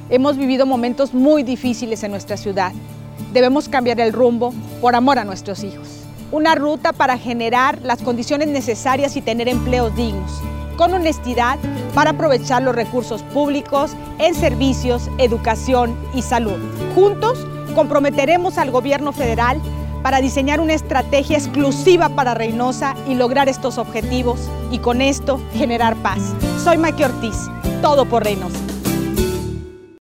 Hemos vivido momentos muy difíciles en nuestra ciudad. Debemos cambiar el rumbo por amor a nuestros hijos. Una ruta para generar las condiciones necesarias y tener empleos dignos, con honestidad para aprovechar los recursos públicos en servicios, educación y salud. Juntos comprometeremos al gobierno federal para diseñar una estrategia exclusiva para Reynosa y lograr estos objetivos y con esto generar paz. Soy Maqui Ortiz, todo por Reynosa.